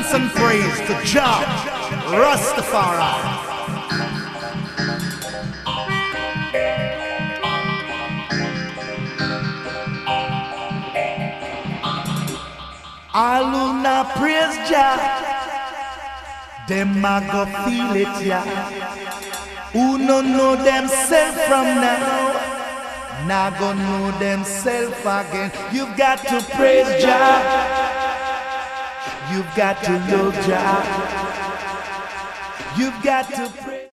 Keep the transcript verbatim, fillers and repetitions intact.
thanks and praise to Jah Rastafari. All who not praise Jah, them a go feel it, yeah. Who no know themself from now, now go know themself again. You've got to praise Jah, you've got to love Jah, you've got to praise.